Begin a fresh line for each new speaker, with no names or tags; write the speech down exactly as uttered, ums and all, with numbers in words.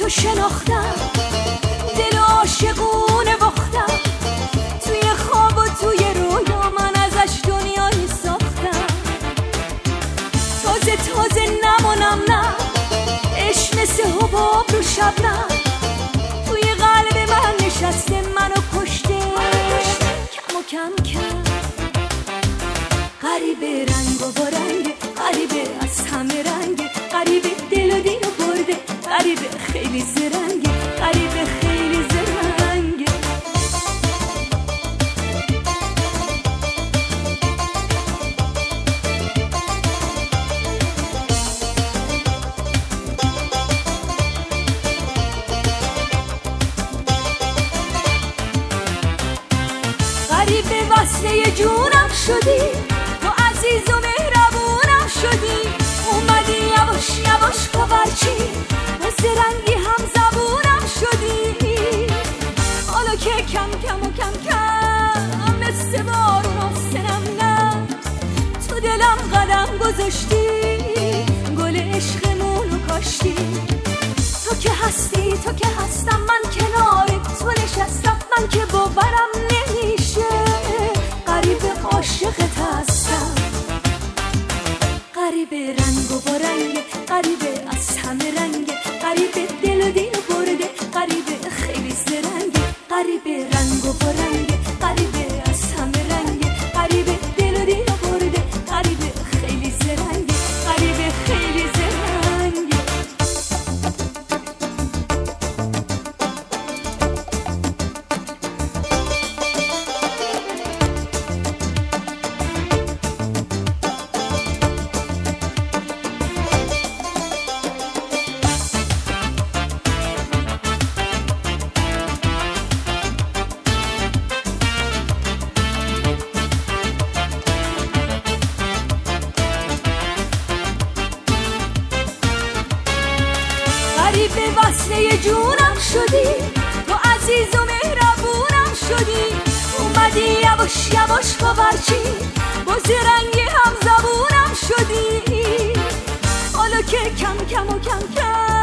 تو شناختم، دل عاشقونه باختم، توی خواب و توی رویا من ازش دنیایی ساختم. تازه تازه نمونم نه، عشق مثل حباب رو شبنم، توی قلب من نشسته منو کشته کم و کم کم. غریبه رنگ و با رنگ، غریبه از همه رنگ، غریبه دل و دینو برده، غریبه خیلی زرنگه، غریبه خیلی زرنگه. غریبه وصله جونم شدی، تو عزیز و مهربونم شدی، اومدی یواش یواش پاورچی، با زرنگی هم زبونم شدی. حالا که کم کم و کم کم مثل بارون آستنم نه، تو دلم قدم گذاشتی، گل عشقمونو کاشتی. تو که هستی تو که هستم، من کنار تو نشستم، من که باورم نمیشه غریبه عاشقت هستم. غریبه رنگ و با رنگ، غریبه از همه رنگ، غریبه دل و دینو برده، غریبه خیلی زرنگه، غریبه رنگ و با رنگ، غریبه از همه رنگ، غریبه دل و دینو برده، غریبه خیلی زرنگه، غریبه خیلی زرنگه. غریبه وصله جونم شدی، تو عزیز و مهربونم شدی، اومدی یواش یواش پاورچی، با زرنگی هم زبونم شدی. حالا که کم کم و کم کم